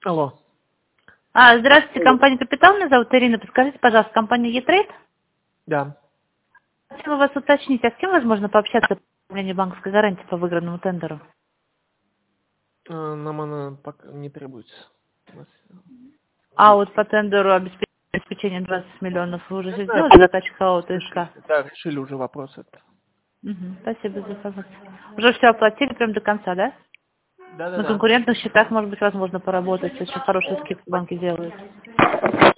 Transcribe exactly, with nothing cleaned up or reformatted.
Алло. А, здравствуйте, компания «Капитал». Меня зовут Ирина. Подскажите, пожалуйста, компания «Е-Трейд»? Да. Хотела вас уточнить, а с кем возможно пообщаться по управлению банковской гарантии по выигранному тендеру? Э, Нам она пока не требуется. У нас А есть. вот по тендеру обеспе- обеспечения двадцать миллионов вы уже Я все знаю, сделали, заказчик ХАО ТСК? решили, да, решили уже вопрос этот. Угу, спасибо за информацию. Уже все оплатили прям до конца, да? На Да-да-да. конкурентных счетах, может быть, возможно поработать, очень хорошие скидки банки делают.